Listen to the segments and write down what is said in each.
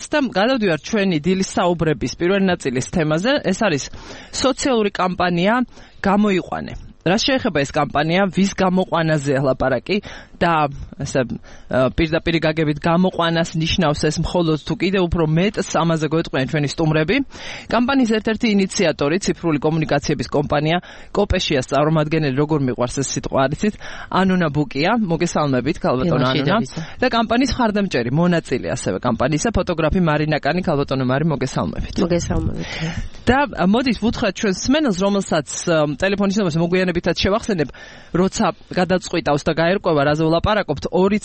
და გადავდივართ ჩვენი დილის საუბრების პირველი ნაწილის თემაზე. ეს არის სოციალური კამპანია გამოიყვანე. რა შეეხება ეს კამპანია, ვის გამოყვანაზეა ლაპარაკი და ესე პირდაპირ გაგებით გამოყვანას ნიშნავს ეს მხოლოდ თუ კიდევ უფრო მეტს ამაზე გვეტყვიან ჩვენი სტუმრები. კამპანიის ერთ-ერთი ინიციატორი, ციფრული კომუნიკაციების კომპანია კოპეშიას წარმომადგენელი, როგორ მიყვარს ეს სიტყვა არიცით, ანუნა ბუკია, მოგესალმებით, ქალბატონო ანუნა. და კამპანიის ხარდამჭერი, მონაწილე ასევე კამპანიისა, ფოტოგრაფი მარინა კანი, ქალბატონო მარი, მოგესალმებით. მოგესალმებით. და მოდით ვუთხრათ ჩვენს მსმენელს, რომელსაც ტელეფონის ნომერს მოგვიანებითაც შევახსენებ, როცა გადაწყვიტავს და გაერკვევა რაზე ვლაპარაკობთ,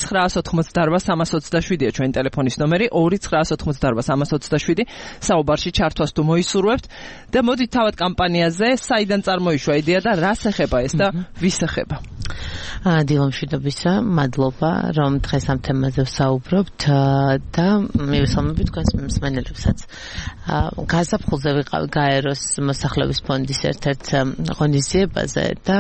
2988327-ია ჩვენი ტელეფონის ნომერი, 2988327 საუბარში ჩართვას თუ მოისურვებთ და მოდით თავად კამპანიაზე, საიდან წარმოიშვა იდეა და რას ეხება ეს და ვის ეხება? დილომშვიდობისა, მადლობა, რომ დღეს ამ თემაზე ვსაუბრობთ და მივესალმებით თქვენს მსმენელებსაც. გაზაფხულზე ვიყავ გაეროს მოსახლეობის ფონდის ერთ-ერთ ღონისძიებაზე და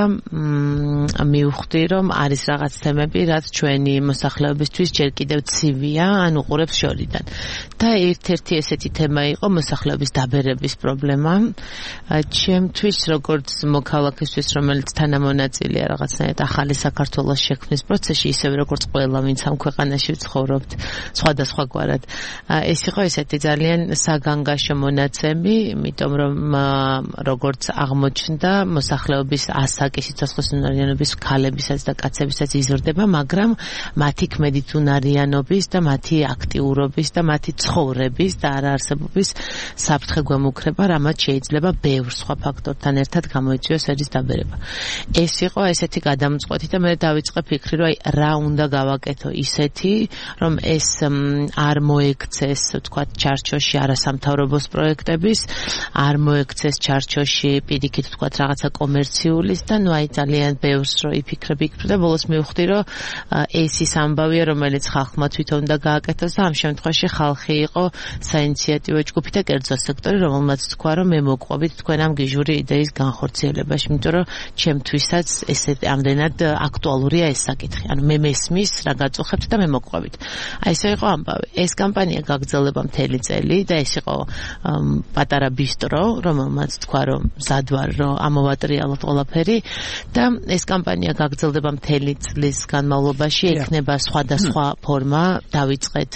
მივხვდი, რომ არის რაღაც თემები, რაც ჩვენი მოსახლეობისთვის ჯერ კიდევ ცივია, ან უყურებს შორიდან. და ერთ-ერთი ესეთი თემა იყო მოსახლეობის დაბერების პრობლემა. ჩემთვის, როგორც მოქალაქისთვის, რომელიც თანამონაწილეა რაღაცნაირად ახალი საქართველოს შექმნის პროცესში, ისევე როგორც ყველა, ვინც ამ ქვეყანაში ვცხოვრობთ, სხვადასხვაგვარად. ეს იყო ესეთი ძალიან საგანგაშო მონაცემი, იმიტომ რომ როგორც აღმოჩნდა, მოსახლეობის ასაკი სიცოცხლის უნარიანობის ქალებისაც და კაცებისაც იზრდება, მაგრამ მათი ქმედით უნარიანობის და მათი აქტიურობის და მათი ცხოვრების და არაარსებობის საფრთხე გვემუქრება, რამაც შეიძლება ბევრ სხვა ფაქტორთან ერთად გამოიწვიოს ერის დაბერება. ეს იყო ესეთი გადამწყვეტი და მე დავიწყე ფიქრი, რომ რა უნდა გავაკეთო ისეთი, რომ ეს არ მოექცეს, თქვა, ჩარჩოში არასამთავრობოს პროექტების, არ მოექცეს ჩარჩოში პირიქით, თქვა, რაღაცა კომერციული და ნუ აი ძალიან ბევრს რო იფიქრები და ბოლოს მივხვდი, რომ ეს ის ამბავია, რომელიც ხალხმა თვითონ უნდა გააკეთოს და ამ შემთხვევაში ხალხი იყო საინიციატივო ჯგუფი და კერძო სექტორი, რომელმაც თქვა, რომ მე მოყვებით თქვენ ამ გიჟური იდეის განხორციელებაში, იმიტომ რომ ჩემთვისაც ესე ამდენად აქტუალურია ეს საკითხი. ანუ მე მესმის რა გაწუხებთ და მე მოყვებით. აი ესე იყო ამბავი. ეს კამპანია გაგრძელება მთელი წელი და ეს იყო პატარა ბისტრო, რომელმაც თქვა, რომ მზად ვარ, რომ ამოვატრიალოთ ყველაფერი და ეს კამპანია გაგრძელდება მთელი წლის განმავლობაში, ექნება სხვადასხვა ფორმა, დავიწყეთ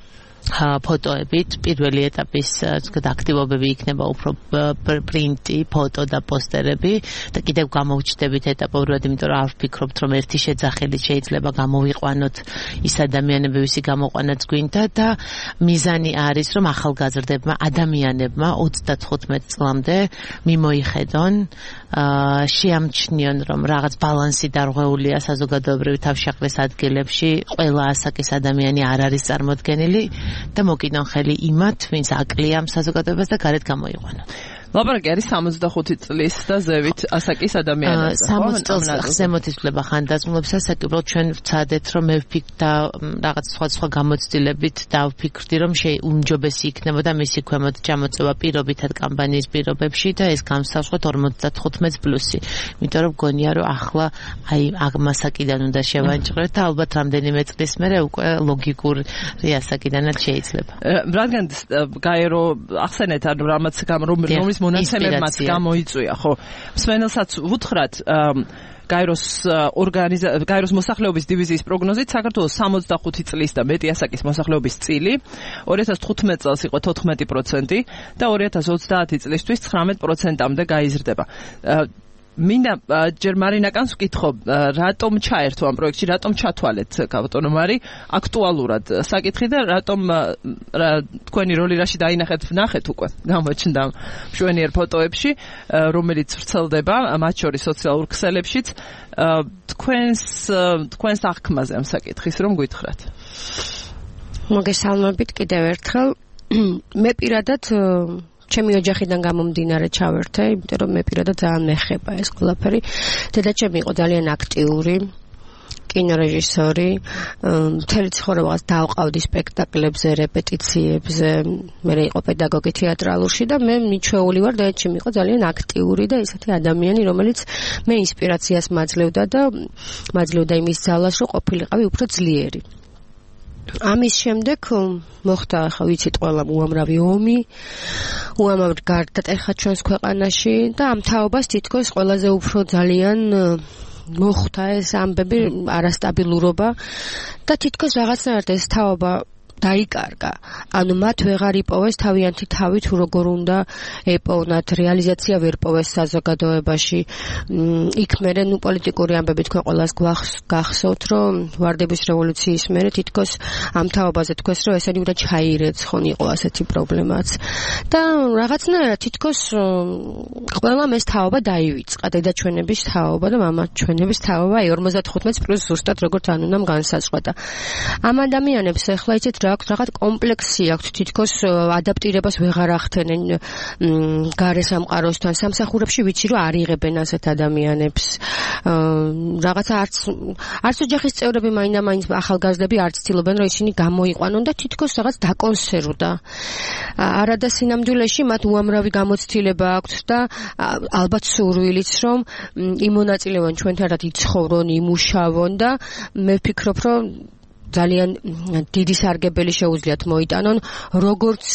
ფოტოებით, პირველი ეტაპის აქტივობები იქნება უფრო პრინტი, ფოტო და პოსტერები და კიდევ გამოვჩნდებით ეტაპობრივად, იმიტომ რომ არ ვფიქრობთ, რომ ერთი შეძახილით შეიძლება გამოვიყვანოთ ის ადამიანები, ვისი გამოყვანაც გვინდა და მიზანი არის, რომ ახალგაზრდებმა ადამიანებმა 35 წლამდე მიმოიხედონ, შეამჩნიონ, რომ რაღაც ბალანსი დარღვეულია საზოგადოებრივი თავშეყრის ადგილებში, ყველა ასაკის ადამიანი არ არის წარმოდგენილი და მოკიდონ ხელი იმათ, ვინც აკლია ამ საზოგადოებას და გარეთ გამოიყვანონ. ლაპარაკი არის 65 წლის და ზევით ასაკის ადამიანებზე. 60 წელს ზემოთ იცვლება ხანდაზმულებს ასაკი, უბრალოდ ჩვენ ვცადეთ, რომ მე ვფიქრ და რაღაც სხვა გამოცდილებით დავფიქრდი, რომ უმჯობესი იქნებოდა მისი ქვემოთ ჩამოწევა პირობითად კამპანიის პირობებში და ეს გამსავსოთ 55 პლუსი. იმიტომ რომ გონია, რომ ახლა აი ამ ასაკიდან უნდა შევანჭრეთ და ალბათ რამდენიმე წლის მერე უკვე ლოგიკური ასაკიდანაც შეიძლება. რადგან გაერო ახსენეთ, ანუ რომლის მონაცემებმაც გამოიწვია, ხო? მსმენელსაც ვუთხრათ, გაეროს მოსახლეობის დივიზიის პროგნოზით საქართველოს 65 წლის და მეტი ასაკის მოსახლეობის წილი 2015 წელს იყო 14% და 2030 წლისთვის 19%-მდე გაიზრდება. მინდა ჯერ მარინაკანს ვკითხო, რატომ ჩაერთო ამ პროექტში, რატომ ჩათვალეთ ქალბატონო მარი აქტუალურად საკითხი და რატომ თქვენი როლი რაში დაინახეთ, ვნახეთ უკვე გამოჩნდა მშვენიერ ფოტოებში, რომელიც ვრცელდება მათ შორის სოციალურ ქსელებშიც. თქვენს აღქმაზე ამ საკითხის რომ გითხრათ. მოგესალმებით კიდევ ერთხელ. მე პირადად ჩემი ოჯახიდან გამომდინარე ჩავერთე, იმიტომ რომ მე პირადად ძალიან მეხება ეს ყველაფერი. დედაჩემი იყო ძალიან აქტიური კინორეჟისორი, მთელი ცხოვრებაც დავყავდი სპექტაკლებზე, რეპეტიციებზე, მე იყო პედაგოგი თეატრალურში და მე მიჩვეული ვარ, დედაჩემი იყო ძალიან აქტიური და ისეთი ადამიანი, რომელიც მე ინსპირაციას მაძლევდა იმის ძალას, რომ ყოფილიყავი უფრო ძლიერი. ამის შემდეგ მოხდა, ახლა ვიცით ყველა უამრავი ომი, უამრავ გარდატეხა ჩვენს ქვეყანაში და ამ თაობას თითქოს ყველაზე უფრო ძალიან მოხდა ეს ამბები, არასტაბილურობა და თითქოს რაღაცნაირად ეს თაობა დაიკარგა. ანუ მათ ვეღარ იპოვეს თავიანთი თავი თუ როგორ უნდა ეპოვნათ, რეალიზაცია ვერ პოვეს საზოგადოებაში. იქ მერე პოლიტიკური ამბები თქვენ ყველას გახსოვთ, რომ ვარდების რევოლუციის მერე თითქოს ამ თაობაზე თქვეს, რომ ესენი უნდა ჩაირეცხონ, იყო ასეთი პრობლემაც. და რაღაცნაირად თითქოს ყველამ ეს თაობა დაივიწყა, დედაჩვენების თაობა და მამაჩვენების თაობა 55 პლუს ზუსტად როგორც ანუნამ განსაზღვრა. ამ ადამიანებს ახლა იცით რაღაც კომპლექსი აქვს, თითქოს ადაპტირებას ვეღარ ახდენენ გარე სამყაროსთან. სამსახურებში ვიცი რომ არ იღებენ ასეთ ადამიანებს. რაღაცა არც ოჯახის წევრები მაინდა-მაინც ახალგაზრდები არ ცდილობენ რომ ისინი გამოიყვანონ და თითქოს რაღაც დაკონსერვდა. არადა სინამდვილეში მათ უამრავი გამოცდილება აქვთ და ალბათ სურვილიც რომ იმონაწილეონ ჩვენთან ერთად იცხოვრონ, იმუშავონ და მე ვფიქრობ რომ ძალიან დიდი სარგებელი შეუძლიათ მოიტანონ, როგორც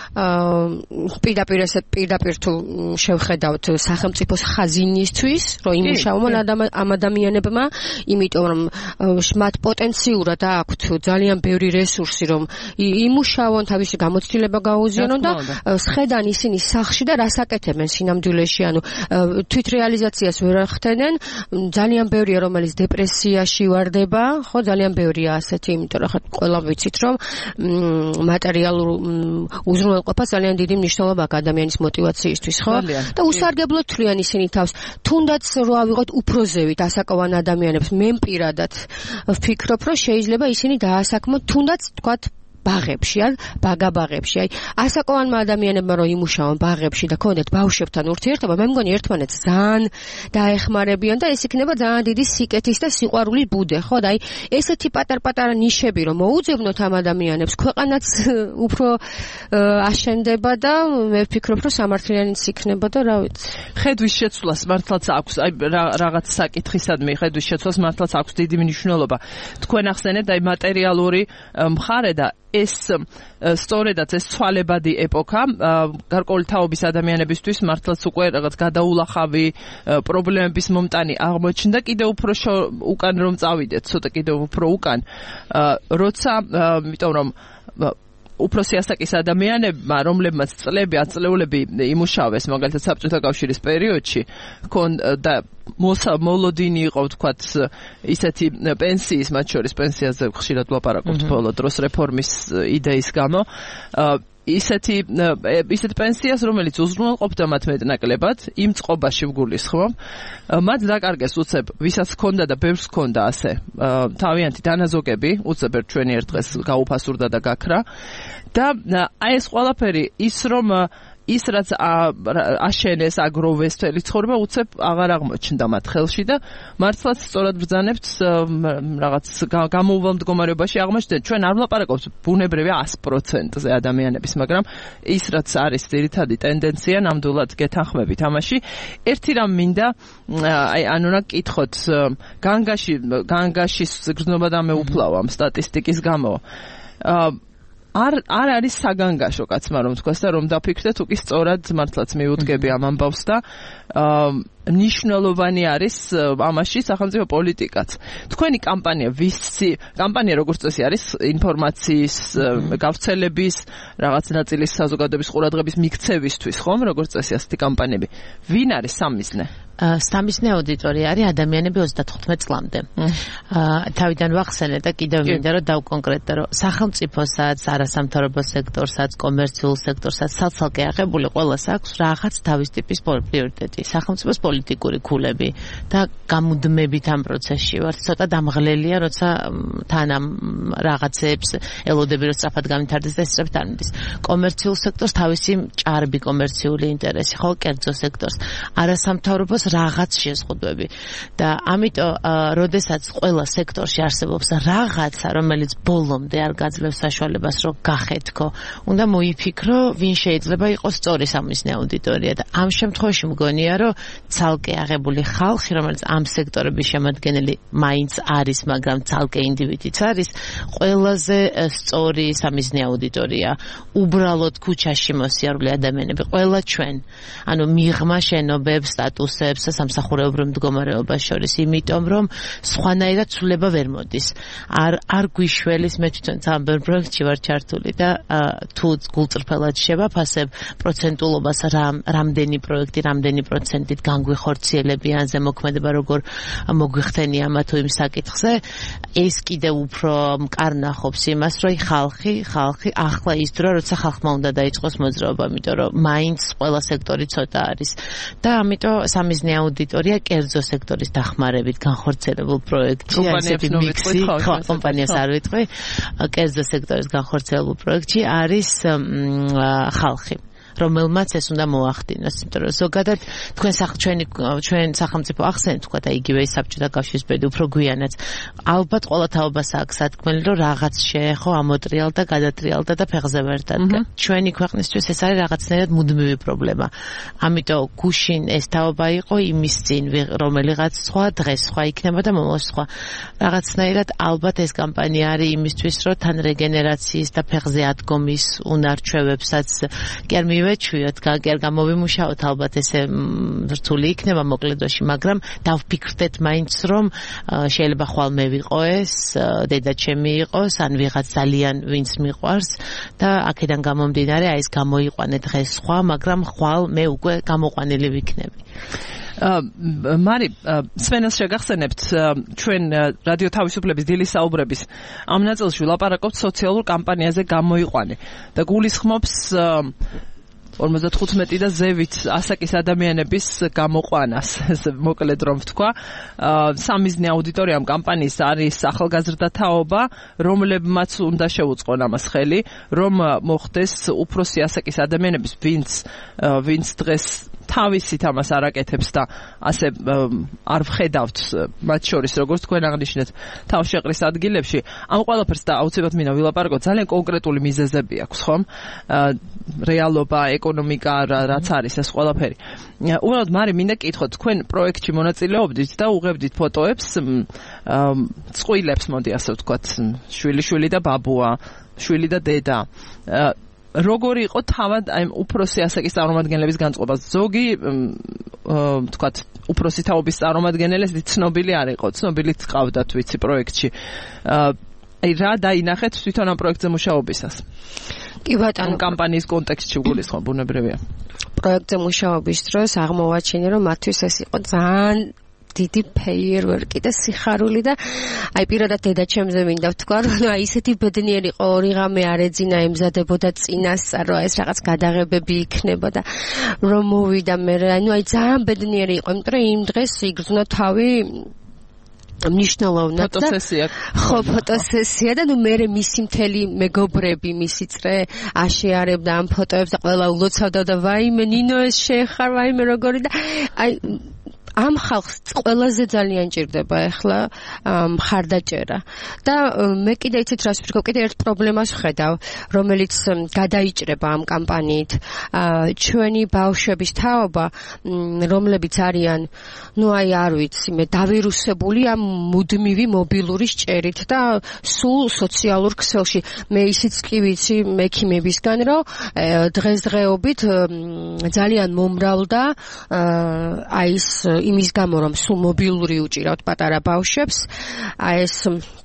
პირდაპირ თუ შევხედავთ სახელმწიფოს ხაზინისთვის, რომ იმუშაონ ამ ადამიანებმა, იმიტომ რომ მათ პოტენციურად აქვთ ძალიან ბევრი რესურსი, რომ იმუშაონ, თავისი გამოცდილება გაუზიარონ და სხედან ისინი სახში და რას აკეთებენ სინამდვილეში, ანუ თვითრეალიზაციას ვერ ახდენენ, ძალიან ბევრია რომელიც დეპრესიაში ვარდება, ხო, ძალიან ბევრია ასეთი, იმიტომ რომ ყველა ვიცით რომ მატერიალურ უზრუნველყოფას ძალიან დიდი მნიშვნელობა აქვს ადამიანის мотиваციისთვის, ხო? და უსარგებლოდ თვლიან ისინი თავს, თუნდაც რო ავიღოთ უფრო ზევით ასაკოვან ადამიანებს, მე პირადად ვფიქრობ, რომ შეიძლება ისინი დაასაქმოთ თუნდაც თქვათ ბაღებში, ბაგაბაღებში. აი, ასაკოვანმა ადამიანებმა რომ იმუშაონ ბაღებში და ქონდეთ ბავშვებთან ურთიერთობა, მე მგონი ერთმანეთს ძალიან დაეხმარებიან და ეს იქნება ძალიან დიდი სიკეთის და სიყვარულის ბუდე, ხო? და აი, ესეთი პატარ-პატარა ნიშები რომ მოუძებნოთ ამ ადამიანებს, ქვეყანაც უფრო აშენდება და მე ვფიქრობ, რომ სამართლიანიც იქნება და რა ვიცი. ხედვის შეცვლას მართლაც აქვს, აი რაღაც საკითხისადმი ხედვის შეცვლას მართლაც აქვს დიდი მნიშვნელობა. თქვენ ახსენეთ აი მატერიალური მხარე და ეს სწორედაც ეს ცვალებადი ეპოქა გარკვეული თაობის ადამიანებისთვის მართლაც უკვე რაღაც გადაულახავი პრობლემების მომტანი აღმოჩნდა. კიდევ უფრო უკან რომ წავიდეთ, ცოტა კიდევ უფრო უკან, როცა იმიტომ რომ უფროსი ასაკის ადამიანებმა, რომლებმაც აწლეულები იმუშავეს, მაგალითად საბჭოთა კავშირის პერიოდში, და მოლოდინი იყო, ვთქვათ, ისეთი პენსიის, მათ შორის პენსიაზე ხშირად ვლაპარაკობთ ბოლო დროს რეფორმის იდეის გამო, ისეთი პენსიას, რომელიც უზრუნველყოფდა მათ მეტნაკლებად, იმ წყობაში ვგულისხმობ, მათ დაკარგეს უცებ, ვისაც ჰქონდა და ბევრს ჰქონდა ასე თავიანთი დანაზოგები, უცებ ერთ ჩვენი ერთ დღეს გაუფასურდა და გაქრა და აი ეს ყველაფერი ის რაც აშენეს, აგროვეს თელი ცხოვრება უცებ აღარ აღმოჩნდა მათ ხელში და მართლაც სწორად ბრძანებთ რაღაც გამოუვალ მდგომარეობაში აღმოჩნდა. ჩვენ არ ვლაპარაკობთ ბუნებრივი 100%-ზე ადამიანების, მაგრამ ის რაც არის ძირითადი ტენდენცია, ნამდვილად გეთანხმებით ამაში. ერთი რამ მინდა აი ანუნა გკითხოთ, განგაშის გრძნობა და მეუფლავა ამ სტატისტიკის გამო. არ არის საგანგაშო კაცმა რომ თქვას და რომ დაფიქრდეთ, უკი სწორად მართლაც მიუდგები ამ ამბავს და მნიშვნელოვანი არის ამაში სახელმწიფო პოლიტიკაც. თქვენი კამპანია როგორც წესი არის ინფორმაციის გავრცელების, რაღაც ნაწილის საზოგადოების ყურადღების მიქცევისთვის, ხომ? როგორც წესი ასეთი კამპანიები. ვინ არის სამიზნე? სამიზნე აუდიტორია არის ადამიანები 35 წლამდე. თავიდან ვახსენე და კიდევ მინდა რომ დავკონკრეტო, რომ სახელმწიფოსაც, არასამთავრობო სექტორსაც, კომერციულ სექტორსაც ცალ-ცალკე აღებული ყველას აქვს რაღაც თავის ტიპის პრიორიტეტი. სახელმწიფოს პოლიტიკური ქულები და გამუდმებით ამ პროცესში ვართ. ცოტა დამღლელია, როცა თან ამ რაღაცებს ელოდები რომ სწრაფად გამithარდეს და სწრაფად არ მიდის. კომერციულ სექტორს თავისი ჭარბი კომერციული ინტერესი, ხო, კერძო სექტორს. არასამთავრობოს რაღაც შეზღუდვები და ამიტომ როდესაც ყველა სექტორში არსებობს რაღაცა რომელიც ბოლომდე არ გაძლევს საშუალებას რომ გახეთქო უნდა მოიფიქრო ვინ შეიძლება იყოს სწორი სამიზნე აუდიტორია და ამ შემთხვევაში მგონია რომ ცალკე აღებული ხალხი რომელიც ამ სექტორების შემადგენელი მაინც არის მაგრამ ცალკე ინდივიდიც არის ყველაზე სწორი სამიზნე აუდიტორია უბრალოდ ქუჩაში მოსიარულე ადამიანები ყველა ჩვენ ანუ მიღმა შენობებს სტატუსებს სამსახურეობრივ მდგომარეობას შორის იმიტომ რომ სხვანაირად ცვლილება ვერ მოდის არ გვიშველის მე თვითონ ძალიან პროექტში ვარ ჩართული და თუ გულწრფელად შევაფასებ პროცენტულობას რამდენი პროექტი რამდენი პროცენტით განგვიხორციელებიან ზემოქმედება როგორ მოგვიხდენია მათ თუ იმ საკითხზე ეს კიდევ უფრო მკარნახობს იმას რომ ხალხი ახლა ის დრო როცა ხალხმა უნდა დაიწყოს მოძრაობა იმიტომ რომ მაინც ყველა სექტორი ცოტა არის და ამიტომ სამიზნე აუდიტორია კერძო სექტორის დახმარებით განხორციელებულ პროექტში ასეთი მიქსი კომპანიას არ ვიტყვი კერძო სექტორის განხორციელებულ პროექტში არის ხალხი რომელმაც ეს უნდა მოახდინოს, იმიტომ რომ ზოგადად ჩვენ სახელმწიფო ახსენეთ თქვა და იგივე საბჭოთა კავშირის ბედი უფრო გვიანაც ალბათ ყველა თაობას აქვს სათქმელი რომ რაღაც შეეხო ამოტრიალ და გადატრიალდა და ფეხზე ვერ დადგა. ჩვენი ქვეყნისთვის ეს არის რაღაცნაირად მუდმივი პრობლემა. ამიტომ გუშინ ეს თაობა იყო იმის წინ რომელიღაც სხვა დღეს სხვა იქნება და მომავალ სხვა. რაღაცნაირად ალბათ ეს კამპანია არის იმისთვის რომ თან რეგენერაციის და ფეხზე ადგომის უნარჩვევებსაც კი არ ვეჩვიოთ, კი არ გამოვიმუშაოთ ალბათ ესე რთული იქნება მოკლედოში, მაგრამ დავფიქრდეთ მაინც რომ შეიძლება ხვალ მე ვიყო ეს, დედა ჩემი იყოს, ან ვიღაც ძალიან ვინც მიყვარს და აქედან გამომდინარე აი ეს გამოიყვანე დღეს სხვა, მაგრამ ხვალ მე უკვე გამოყვანილი ვიქნები. მარი, სვენელს შეგახსენებთ ჩვენ რადიო თავისუფლების დილის საუბრების ამ ნაწილში ვილაპარაკობთ სოციალურ კამპანიაზე გამოიყვანე და გულისხმობს 55 და ზევით ასაკის ადამიანების გამოყვანას, მოკლედ რომ ვთქვა, სამიზნე აუდიტორიამ კამპანიის არის ახალგაზრდა თაობა, რომლებმაც უნდა შეუწყონ ამას ხელი, რომ მოხდეს უფროსი ასაკის ადამიანების, ვინც დღეს თავისით ამას არაკეთებს და ასე არ ვხედავთ მათ შორის როგორც თქვენ აღნიშნეთ თავშეყრის ადგილებში ამ ყველაფერს და აუცილებლად მინდა ვილაპარაკოთ ძალიან კონკრეტული მიზეზები აქვს ხომ რეალობა ეკონომიკა რაც არის ეს ყველაფერი უბრალოდ მარი მინდა კითხოთ თქვენ პროექტში მონაწილეობდით და უღებდით ფოტოებს წყვილებს მოდი ასე ვთქვათ შვილი და ბაბუა შვილი და დედა როგორი იყო თავად აი უფროსი ასაკის წარმომადგენლების განწყობა ზოგი ვთქვათ უფროსი თაობის წარმომადგენელი ცნობილი არ იყო ცნობილიც ყავდათ ვიცი პროექტში აი რა დაინახეთ თვითონ ამ პროექტზე მუშაობისას კი ბატონო კამპანიის კონტექსტში გულისხმობ ბუნებრივია პროექტზე მუშაობის დროს აღმოვაჩინე რომ მათთვის ეს იყო ძალიან დიდი ფეიერვერკი და სიხარული და აი პირადად დედაჩემზე მინდა ვთქვა რომ აი ისეთი ბედნიერი იყო რიღამე არ ეძინა ემზადებოდა წინასწარ რომ ეს რაღაც გადაღებები იქნებოდა რომ მოვიდა მე ანუ აი ძალიან ბედნიერი იყო იმიტომ რომ იმ დღეს იგრძნო თავი მნიშვნელოვნად და ხო ფოტოსესია და ნუ მე მისი მთელი მეგობრები მისი წრე აშეარებდა ამ ფოტოებს და ყველა ულოცავდა და ვაიმე ნინო ეს შეეხარ ვაიმე როგორი და აი ამ ხალხს ყველაზე ძალიან ჭირდება ახლა მხარდაჭერა და მე კიდე იცით რას ვფიქრობ კიდე ერთ პრობლემას ვხედავ რომელიც გადაიჭრება ამ კამპანიით ჩვენი ბავშვების თაობა რომლებიც არიან ნუ აი არ ვიცი მე დავირუსებული ამ მუდმივი მობილური სჭერით და სულ სოციალურ ქსელში მე ისიც კი ვიცი მექიმებისგან რომ დღესდღეობით ძალიან მომრავლდა აი ეს იმის გამო რომ სულ მობილური უჭირავთ პატარა ბავშვებს აი ეს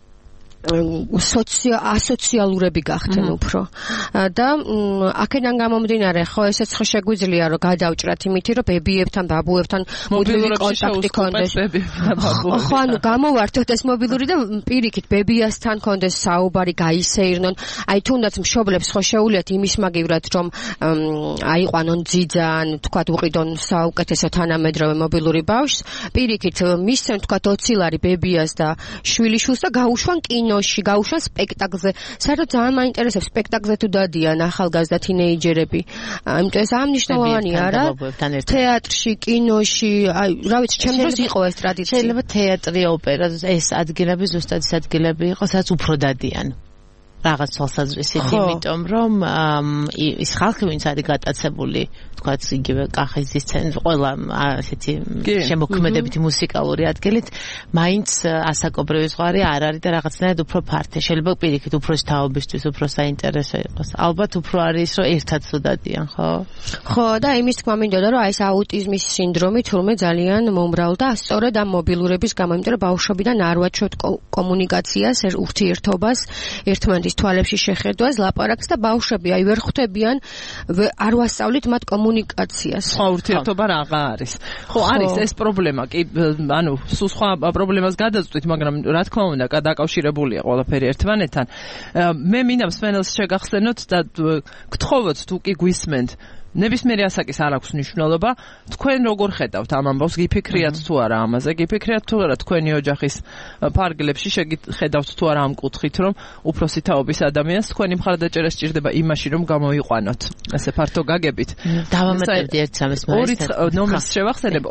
ასოციალურები გახდნენ უფრო და აქედან გამომდინარე ხო ესეც ხო შეგვიძლია რომ გადავჭრათ იმითი რომ ბებიებთან ბაბუებთან მუდმივი კონტაქტი კონდეს ხო ანუ გამოვართოთ ეს მობილური და პირიქით ბებიასთან კონდეს საუბარი გაისეირნონ აი თუნდაც მშობლებს ხო შეუძლიათ იმის მაგივრად რომ აიყვანონ ძიძა ან თქვათ უყიდონ საუკეთესო თანამედროვე მობილური ბავშვს პირიქით მისცენ თქვათ 20 ლარი ბებიას და შვილიშვილს და გაუშვან კინო კინოში, გაუშვან სპექტაკლზე. საერთოდ ძალიან მაინტერესებს სპექტაკლზე თუ დადიან ახალგაზრდა თინეიჯერები. იმიტომ ეს ამნიშნულოვანია რა. თეატრში, კინოში, აი, რა ვიცი, ჩემ დროს იყო ეს ტრადიცია. შეიძლება თეატრი, ოპერა, ეს ადგილები ზუსტად ის ადგილები იყო, სადაც უფრო დადიან. რაღაც თვალსაზრისით, იმიტომ რომ ის ხალხი ვინც არის გატაცებული, თქვაც იგივე კახეთის ცენტრი, ყველა ასეთი შემოქმედებითი მუსიკალური ადგილით, მაინც ასაკობრივი ზღვარი არ არის და რაღაცნაირად უფრო ფართე. შეიძლება პირიქით უფროს თაობისთვის უფრო საინტერესო იყოს. ალბათ უფრო არის რომ ერთად დადიან, ხო? ხო, და იმის თქმა მინდოდა რომ აი ეს აუტიზმის სინდრომი თურმე ძალიან მომრავლდა, სწორედ ამ მობილურების გამო, იმიტომ რომ ბავშვობიდან არ ვაჩვევთ კომუნიკაციას, ურთიერთობას, ერთმანეთის თვალებში შეხედვას, ლაპარაკს და ბავშვები აი ვერ ხვდებიან, არ ვასწავლით მათ კომუნიკაციას. ხო, ურთიერთობა რაღა არის. ხო, არის ეს პრობლემა, კი, ანუ სულ სხვა პრობლემას გადაწყვით, მაგრამ რა თქმა უნდა, დაკავშირებულია ყველაფერი ერთმანეთთან. მე მინდა მსმენელს შეგახსენოთ და გთხოვოთ თუ კი გვისმენთ ნებისმიერი ასაკის არ აქვს მნიშვნელობა, თქვენ როგორ ხედავთ ამ ამბავს, გიფიქრიათ თუ არა ამაზე, გიფიქრიათ თუ არა თქვენი ოჯახის ფარგლებში შეხედავთ თუ არა ამ კუთხით, რომ უფროსი თაობის ადამიანს თქვენი მხარდაჭერა სჭირდება იმაში, რომ გამოიყვანოთ. ასე ფართო გაგებით. დავამატებდი ერთ სამეს მაინც. ნომერს შევახსენებ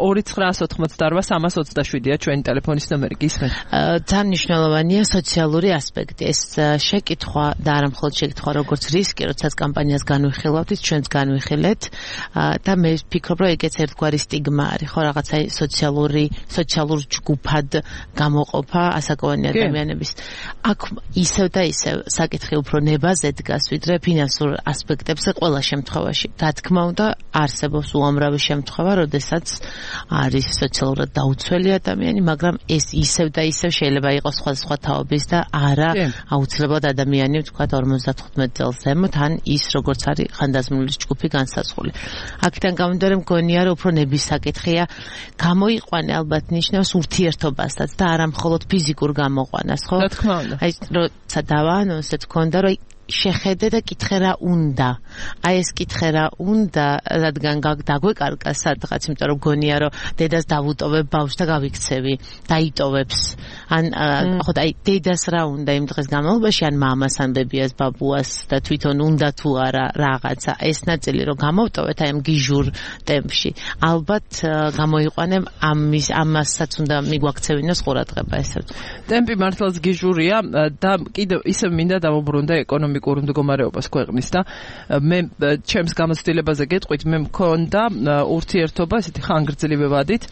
2988-327-ია ჩვენი ტელეფონის ნომერი, გისმენთ. ძალიან მნიშვნელოვანია სოციალური ასპექტი. ეს შეკითხვა და არა მხოლოდ შეკითხვა, როგორც რისკი, როდესაც კამპანიას განვიხილავთ, ჩვენც განვიხილეთ. და მე ვფიქრობ, რომ ეგეც ერთგვარი სტიგმა არის, ხო, რაღაცა სოციალურ ჯგუფად გამოყოფა ასაკოვანი ადამიანების. აქ ისევ და ისევ საკითხი უფრო ნებაზე დგას, ვიდრე ფინანსურ ასპექტებზე ყველა შემთხვევაში. რა თქმა უნდა, არსებობს უამრავი შემთხვევა, როდესაც არის სოციალურად დაუცველი ადამიანი, მაგრამ ეს ისევ და ისევ შეიძლება იყოს სხვადასხვა თაობის და არა აუცილებლად ადამიანი, ვთქვათ 55 წელს ზემოთ, ან ის როგორც არის ხანდაზმული ჯგუფი განსაზღვრული. აქედან გამომდინარე მგონია რომ უფრო ნების საკითხია გამოიყვანე ალბათ ნიშნავს ურთიერთობასაც და არა მხოლოდ ფიზიკურ გამოყვანას, ხო? რა თქმა უნდა. აი როცა დავაანონსეთ გქონდა რომ შეხედე და კითხე რა უნდა. აი ეს კითხე რა უნდა, რადგან დაგვეკარგა სადღაც, იმიტომ რომ გონია რომ დედას დავუტოვებ ბავშვს და გავიქცევი, დაიტოვებს. ან ხო და აი დედას რა უნდა იმ დღეს განმავლობაში, ან მამას, ან ბებიას, ბაბუას და თვითონ უნდა თუ არა რაღაცა. ეს ნაწილი რომ გამოვტოვეთ აი ამ გიჟურ ტემპში. ალბათ გამოიყვანებ ამასაც უნდა მიგვაქცევინოს ყურადღება, ესე ვთქვი. ტემპი მართლაც გიჟურია და კიდევ ისე მინდა დავუბრუნდე ეკონომიკურ მდგომარეობას ქვეყნის და მე ჩემს გამოცდილებაზე გეტყვით, მე მქონდა ურთიერთობა ესეთი ხანგრძლივი ვადით,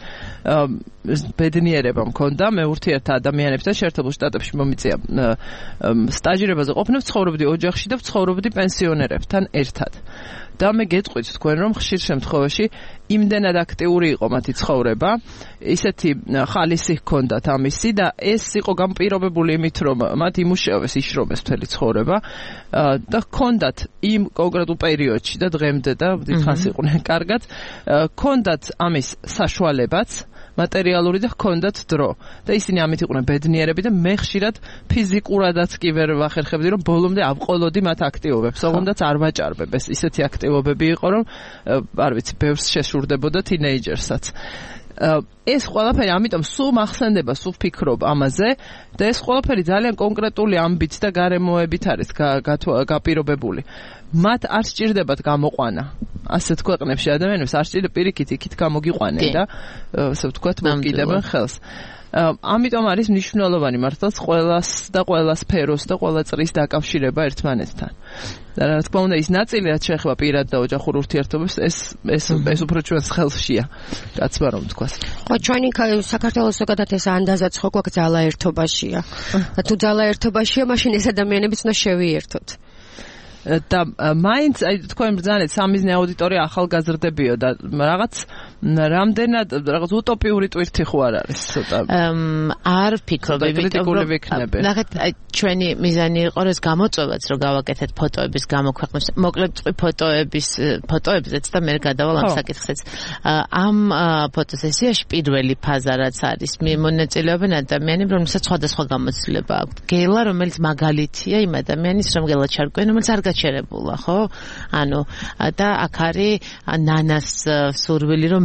ბედნიერება მქონდა, მე ურთიერთა ადამიანებთან შეერთებულ შტატებში მომიწია სტაჟირებაზე ყოფნა, ვცხოვრობდი ოჯახში და ვცხოვრობდი პენსიონერებთან ერთად. და მე გეტყვით თქვენ, რომ ხშირ შემთხვევაში იმდენად აქტიური იყო მათი ცხოვრება, ისეთი ხალისი ჰქონდათ ამისი და ეს იყო განპირობებული იმით, რომ მათ იმუშავეს, იშრომეს მთელი ცხოვრება და ჰქონდათ იმ კონკრეტულ პერიოდში და დღემდე და დიდხანს იყვნენ კარგად, ჰქონდათ ამის საშუალებაც მატერიალური და ჰქონდათ დრო. და ისინი ამით იყვნენ ბედნიერები და მე ხშირად ფიზიკურადაც კი ვერ ვახერხებდი, რომ ბოლომდე ავყოლოდი მათ აქტივობებს. ოღონდაც არ ვაჭარბებ, ეს ისეთი აქტივობები იყო, რომ არ ვიცი, ბევრს შეშურდებოდა თინეიჯერსაც. ეს ყველაფერი ამიტომ სულ მახსენდება, სულ ვფიქრობ ამაზე და ეს ყველაფერი ძალიან კონკრეტული ამბით და გარემოებით არის გაპირობებული. მათ არ სჭირდებათ გამოყვანა. ასეთ ქვეყნებში ადამიანებს არ სჭირდება პირიქით იქით გამოგიყვანენ და ასე ვთქვათ, მოკიდებენ ხელს. ამიტომ არის მნიშვნელოვანი მართლაც ყველას და ყველა სფეროს და ყველა წრის დაკავშირება ერთმანეთთან. და რა თქმა უნდა, ის ნაწილი რაც შეეხება პირად და ოჯახურ ურთიერთობებს, ეს უფრო ჩვენს ხელშია, კაცმა რომ თქვას. ხო, ჩვენი საქართველოს ზოგადად ეს ანდაზაც ხო გვაქვს ძალაერთობაშია. და თუ ძალაერთობაშია, მაშინ ეს ადამიანებიც უნდა შევიერთოთ. და მაინც აი თქვენ ბრძანეთ სამიზნე აუდიტორია ახალგაზრდებიო და რამდენად რაღაც უტოპიური ტვირთი ხო არ არის ცოტა არ ვფიქრობ, იმიტომ რომ ნახეთ აი ჩვენი მიზანი იყო რომ ეს გამოწვევაც რომ გავაკეთეთ ფოტოების გამოქვეყნებას, მოკლედ წვი ფოტოებზეც და მე გადავალ ამ საკითხზეც. ამ ფოტოსესიაში პირველი ფაზა რაც არის, მონაწილეობენ ადამიანები, რომელსაც სხვადასხვა გამოცდილება აქვთ. გელა, რომელიც მაგალითია იმ ადამიანის, რომ გელა ჩარკვენ, რომელიც არ გაჩერებულა, ხო? ანუ და აქ არის ნანას სურვილი, რომ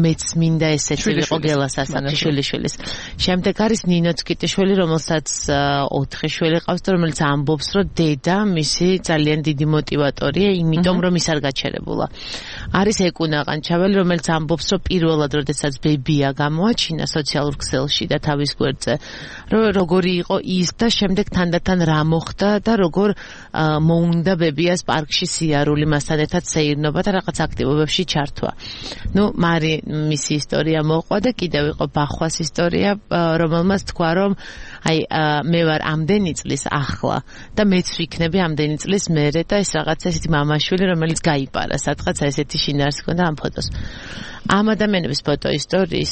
მეც მინდა ესეთი ვიყო გელასასაკი შვილიშვილის. შემდეგ არის ნინო წკიტიშვილი, რომელსაც 4 შვილი ყავს და რომელიც ამბობს, რომ დედა მისი ძალიან დიდი მოტივატორია, იმიტომ რომ ის არ გაჩერებულა. არის ეკუნა ყანჩაველი, რომელიც ამბობს, რომ პირველად როდესაც ბებია გამოაჩინა სოციალურ ქსელში და თავის გვერდზე, რომ როგორი იყო ის და შემდეგ თანდათან რა მოხდა და როგორ მოუნდა ბებიას პარკში სიარული მასთან ერთად სეირნობა და რაღაც აქტივობებში ჩართვა. მარი მისი ისტორია მოყვა და კიდევ იყო ბახვას ისტორია, რომელმაც თქვა, რომ მე ვარ ამდენი წლის ახლა და მეც ვიქნები ამდენი წლის მერე და ეს რაღაცა ესეთი მამაშვილი, რომელიც გაიპარა სადღაცა ესეთი შინაარსი ჰქონდა ამ ფოტოს. ამ ადამიანების ფოტო ისტორიის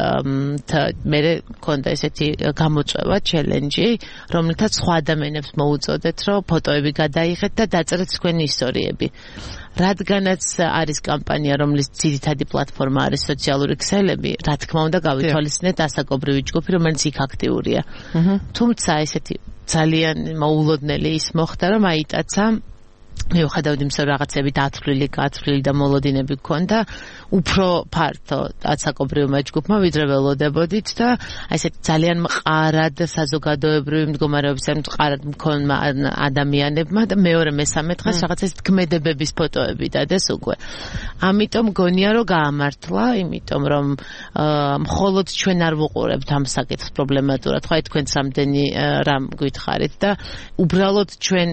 მე მქონდა ესეთი გამოწვევა, ჩელენჯი, რომელთაც სხვა ადამიანებს მოუწოდეთ, რომ ფოტოები გადაიღეთ და დაწერეთ თქვენი ისტორიები. რადგანაც არის კამპანია, რომლის ძირითადი პლატფორმა არის სოციალური ქსელები, რა თქმა უნდა გავითვალისწინეთ ასაკობრივი ჯგუფი, რომელიც იქ აქტიურია. თუმცა ესეთი ძალიან მოულოდნელი ის მოხდა, რომ აიტაცა მიუხედავად იმისა, რომ რაღაცები დათვლილი და მოლოდინები გქონდა, უფრო ფართო ასაკობრივმა ჯგუფმა ვიდრე ველოდებოდით და ესეთი ძალიან მყარად საზოგადოებრივი მდგომარეობის მყარად მქონმა ადამიანებმა და მეორე მესამე დღეს რაღაც ეს ქმედებების ფოტოები დადეს უკვე. ამიტომ გონია, რომ გაამართლა, იმიტომ რომ მხოლოდ ჩვენ არ ვუყურებთ ამ საკითხს პრობლემატურად, ხო, თქვენც რამდენი რამ გითხარით და უბრალოდ ჩვენ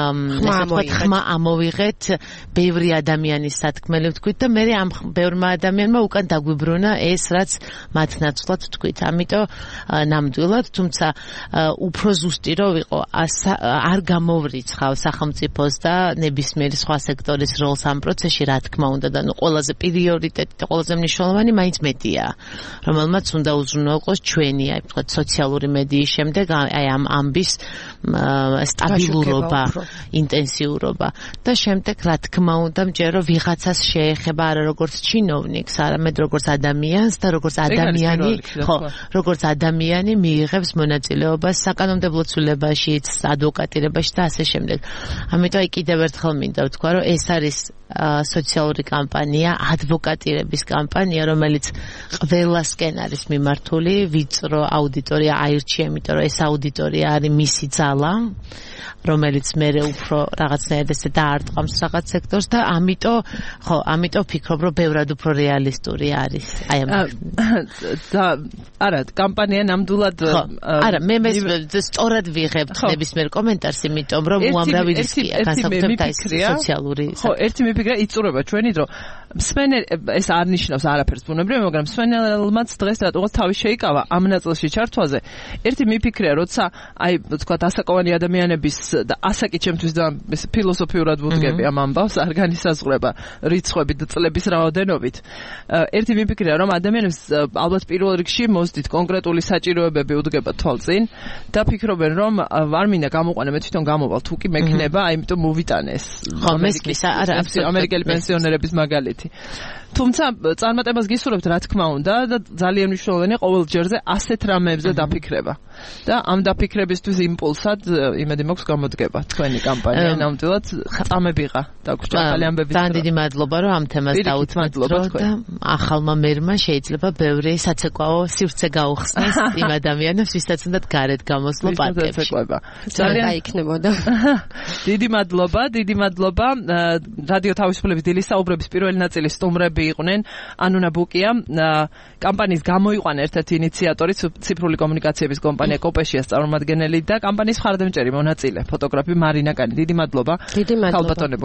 ხმა ამოვიღეთ ბევრი ადამიანის სათქმელი ვთქვით და მე ამ ბევრმა ადამიანმა უკან დაგვიბრუნა ეს, რაც მათ ნაცვლად ვთქვით. ამიტომ ნამდვილად, თუმცა უფრო ზუსტი რო ვიყო, არ გამოვრიცხავ სახელმწიფოს და ნებისმიერი სხვა სექტორის როლს ამ პროცესში, რა თქმა უნდა, და ყველაზე პრიორიტეტი და ყველაზე მნიშვნელოვანი მაინც მედია, რომელმაც უნდა უზრუნველყოს ჩვენი, ვთქვათ, სოციალური მედიის შემდეგ ამ ამბის სტაბილურობა, ინტენსიურობა. და შემდეგ რა თქმა უნდა მჯერო ვიღაცას შეეხება არა როგორც ჩინოვნიკს, არამედ როგორც ადამიანს და როგორც ადამიანი, ხო, როგორც ადამიანი მიიღებს მონაწილეობას საკანონმდებლო ცვლილებაში, ადვოკატირებაში და ასე შემდეგ. ამიტომ კიდევ ერთხელ მინდა ვთქვა, რომ ეს არის სოციალური კამპანია, ადვოკატირების კამპანია, რომელიც ყველასკენ არის მიმართული, ვიწრო აუდიტორია აირჩია, იმიტომ რომ ეს აუდიტორია არის მისი ძალა, რომელიც მე უფრო რაღაცნაირად ესე დაარტყამს რაღაც სექტორს და ამიტომ ვფიქრობ, რომ ბევრად უფრო რეალისტური არის. აი ამ არა, კამპანია ნამდვილად არა, მე სწორად ვიღებ ნებისმიერ კომენტარს, იმიტომ რომ უამრავი რისკია განსაკუთრებით ეს სოციალური. ხო, ერთი მიფიქრე იწურება ჩვენი დრო. ეს არ ნიშნავს არაფერს ბუნებრივი, მაგრამ მსმენელმაც დღეს რატოღაც თავი შეიკავა ამ ნაწილში ჩართვაზე. ერთი მიფიქრია, როცა აი ვთქვათ ასაკოვანი ადამიანების და ასაკი ჩემთვის და ფილოსოფიურად ვუდგები ამ ამბავს, არ განისაზღვრება რიცხვებით და წლების რაოდენობით. ერთი მიფიქრია, რომ ადამიანებს ალბათ პირველ რიგში მოსდით კონკრეტული საჭიროებები უდგება თვალწინ და ფიქრობენ, რომ არ მინდა გამოყვანე, მე თვითონ გამოვალ, თუ კი მექნება, ამიტომ მოვიტანე ეს. ხო, მესმის, არა, ამერიკელი პენსიონერების მაგალითი. თუმცა წარმატებას გისურვებთ, რა თქმა უნდა, და ძალიან მნიშვნელოვანია ყოველ ჯერზე ასეთ რამეებზე დაფიქრება. და ამ დაფიქრებისთვის იმპულსად იმედი მაქვს გამოდგება თქვენი კამპანია, ნამდვილად წამებიღა დაგვრჩა ძალიან ძალიან დიდი მადლობა, რომ ამ თემას დაუთმეთ და ახალმა მერმა შეიძლება ბევრი საცეკვაო სივრცე გაუხსნეს იმ ადამიანებს, ვისაც უნდათ გარეთ გამოსვლა პარკებში. ძალიან დაიქნებოდა. დიდი მადლობა. რადიო თავისუფლების დილის საუბრების პირველი ნაწილის სტუმრები იყვნენ ანუნა ბუკია, კამპანიის გამოიყვანა ერთ-ერთი ინიციატორი, ციფრული კომუნიკაციების კომპანია კოპეშიას წარმომადგენელი და კამპანიის მხარდამჭერი მონაწილე, ფოტოგრაფი მარინა კანი. დიდი მადლობა. დიდი მადლობა.